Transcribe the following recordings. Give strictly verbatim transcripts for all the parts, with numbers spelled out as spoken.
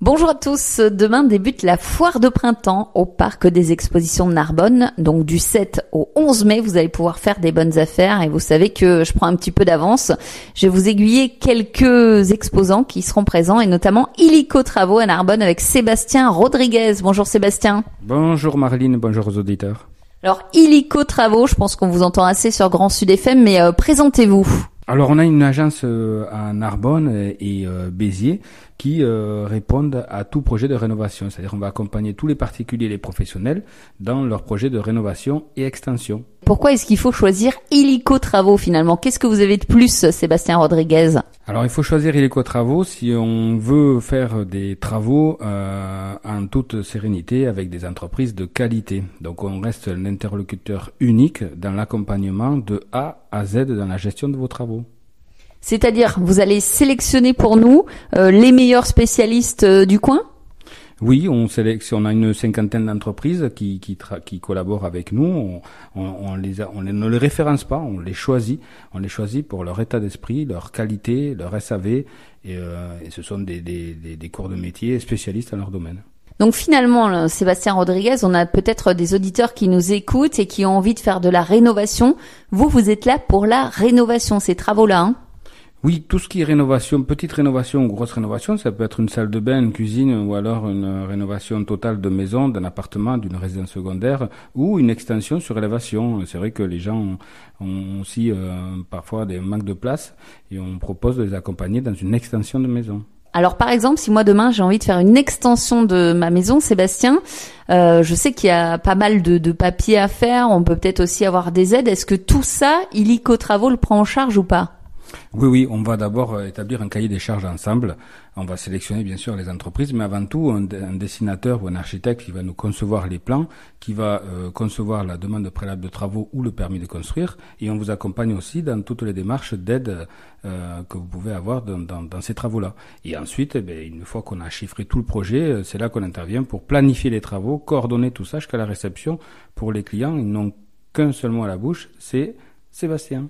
Bonjour à tous, demain débute la foire de printemps au parc des expositions de Narbonne, donc du sept au onze mai, vous allez pouvoir faire des bonnes affaires et vous savez que je prends un petit peu d'avance. Je vais vous aiguiller quelques exposants qui seront présents et notamment Illico Travaux à Narbonne avec Sébastien Rodriguez. Bonjour Sébastien. Bonjour Marlene, bonjour aux auditeurs. Alors Illico Travaux, je pense qu'on vous entend assez sur Grand Sud F M, mais euh, présentez-vous. Alors on a une agence euh, à Narbonne et euh, Béziers qui euh, répondent à tout projet de rénovation. C'est-à-dire on va accompagner tous les particuliers et les professionnels dans leurs projets de rénovation et extension. Pourquoi est-ce qu'il faut choisir Illico Travaux finalement? Qu'est-ce que vous avez de plus, Sébastien Rodriguez? Alors il faut choisir Illico Travaux si on veut faire des travaux euh, en toute sérénité avec des entreprises de qualité. Donc on reste un interlocuteur unique dans l'accompagnement de A à Z dans la gestion de vos travaux. C'est-à-dire, vous allez sélectionner pour nous euh, les meilleurs spécialistes euh, du coin? Oui, on sélectionne, on a une cinquantaine d'entreprises qui qui, tra- qui collaborent avec nous. On, on, on les a, on les, ne les référence pas, on les choisit. On les choisit pour leur état d'esprit, leur qualité, leur S A V, et, euh, et ce sont des, des, des, des corps de métier spécialistes dans leur domaine. Donc finalement, là, Sébastien Rodriguez, on a peut-être des auditeurs qui nous écoutent et qui ont envie de faire de la rénovation. Vous, vous êtes là pour la rénovation, ces travaux-là, hein? Oui, tout ce qui est rénovation, petite rénovation ou grosse rénovation, ça peut être une salle de bain, une cuisine ou alors une rénovation totale de maison, d'un appartement, d'une résidence secondaire ou une extension sur élévation. C'est vrai que les gens ont, ont aussi euh, parfois des manques de place et on propose de les accompagner dans une extension de maison. Alors par exemple, si moi demain j'ai envie de faire une extension de ma maison, Sébastien, euh, je sais qu'il y a pas mal de, de papiers à faire, on peut peut-être aussi avoir des aides. Est-ce que tout ça, Illico Travaux le prend en charge ou pas? Oui, oui, on va d'abord établir un cahier des charges ensemble. On va sélectionner bien sûr les entreprises, mais avant tout un, un dessinateur ou un architecte qui va nous concevoir les plans, qui va euh, concevoir la demande préalable de travaux ou le permis de construire, et on vous accompagne aussi dans toutes les démarches d'aide euh, que vous pouvez avoir dans, dans, dans ces travaux-là. Et ensuite, eh bien, une fois qu'on a chiffré tout le projet, c'est là qu'on intervient pour planifier les travaux, coordonner tout ça jusqu'à la réception pour les clients. Ils n'ont qu'un seul mot à la bouche, c'est Sébastien.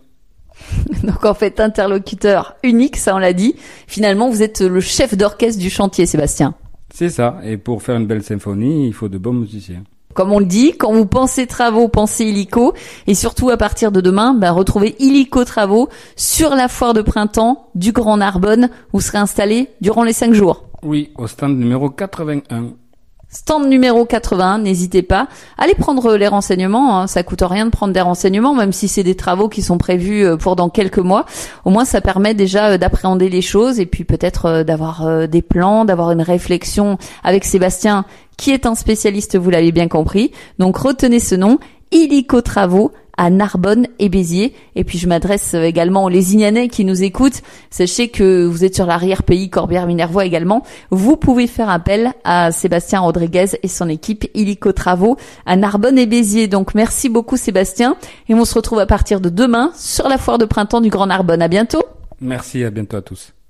Donc en fait, interlocuteur unique, ça on l'a dit. Finalement, vous êtes le chef d'orchestre du chantier, Sébastien. C'est ça. Et pour faire une belle symphonie, il faut de bons musiciens. Comme on le dit, quand vous pensez travaux, pensez Illico. Et surtout, à partir de demain, bah, retrouvez Illico Travaux sur la foire de printemps du Grand Narbonne. Vous serez installé durant les cinq jours. Oui, au stand numéro quatre-vingt-un. Stand numéro quatre-vingts, n'hésitez pas. Allez prendre les renseignements, hein. Ça coûte rien de prendre des renseignements, même si c'est des travaux qui sont prévus pour dans quelques mois. Au moins, ça permet déjà d'appréhender les choses et puis peut-être d'avoir des plans, d'avoir une réflexion avec Sébastien, qui est un spécialiste, vous l'avez bien compris. Donc, retenez ce nom, Illico Travaux, à Narbonne et Béziers. Et puis je m'adresse également aux Lézignanais qui nous écoutent. Sachez que vous êtes sur l'arrière-pays Corbière-Minervois également. Vous pouvez faire appel à Sébastien Rodriguez et son équipe Illico Travaux à Narbonne et Béziers. Donc merci beaucoup Sébastien. Et on se retrouve à partir de demain sur la foire de printemps du Grand Narbonne. À bientôt. Merci, à bientôt à tous.